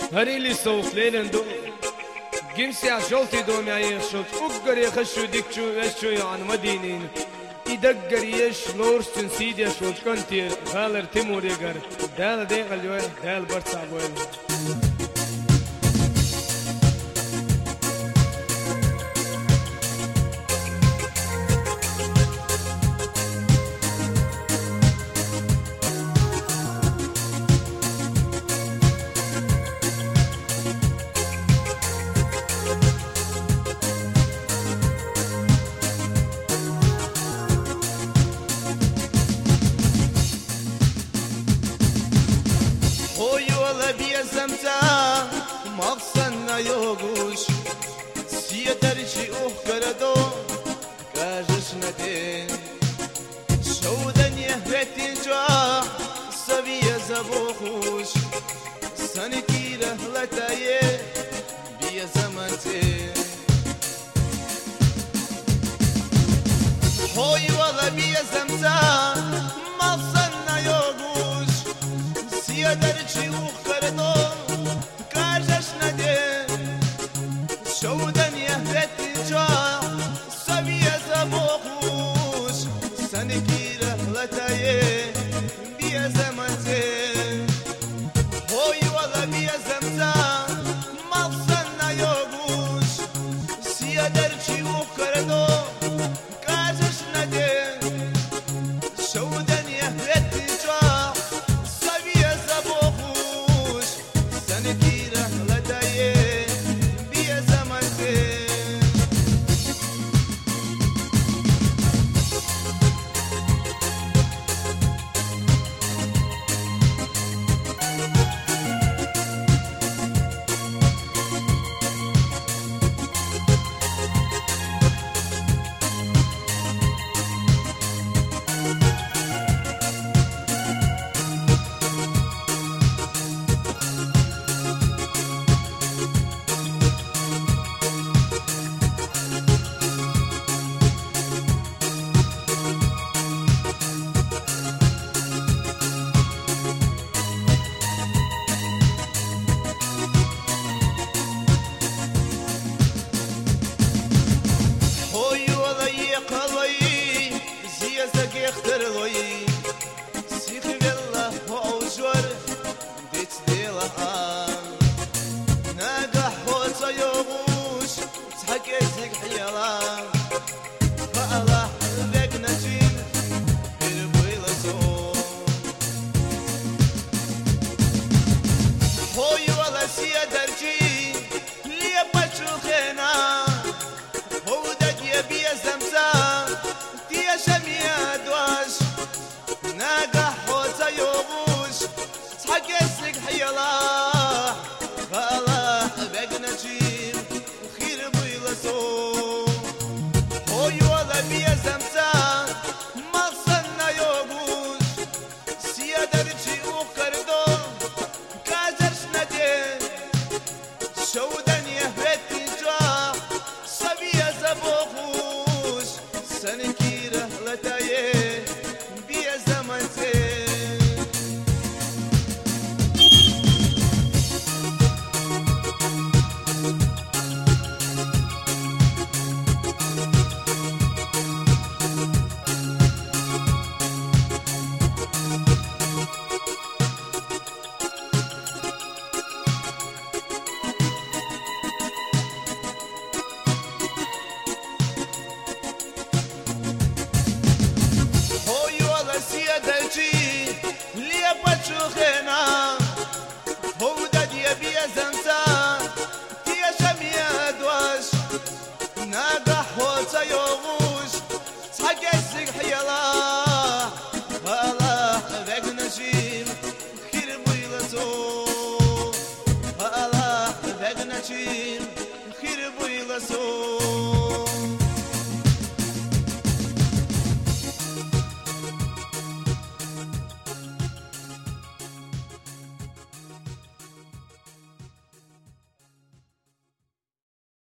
هريلي صوف ليلندو جنسي عشولتي دومي عيشوت أقر يخشو ديكشو يشو عن مدينين يدقر يش لورس تنسيد يشوت كنتي غالر تيمور يقر دال ديغل يوين دال برسع بوين بيزمتا مغصنا يوغوش سيترجي أخردو كاجش ندين شودن يهرتي جا سبي زبوخوش سنكي رهلتاي بيزمتي هوي والله بيزمتا مغصنا يوغوش سيترجي